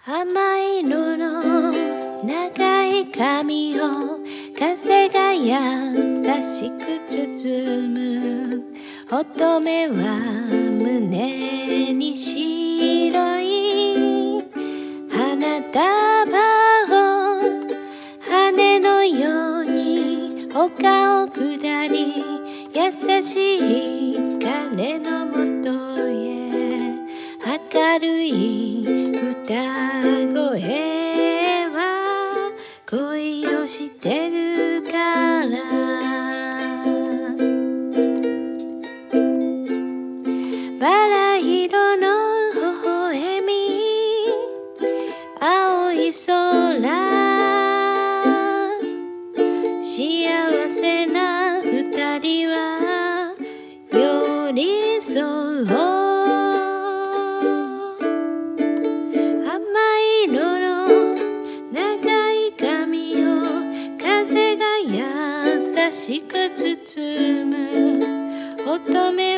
甘い色の長い髪を風が優しく包む。乙女は胸に白い花束を羽のように丘を下り、優しい彼のもとへ。明るい歌声は恋をしてるから。バラ色の微笑み、青い空、幸せな二人は寄り添う。優しく包む乙女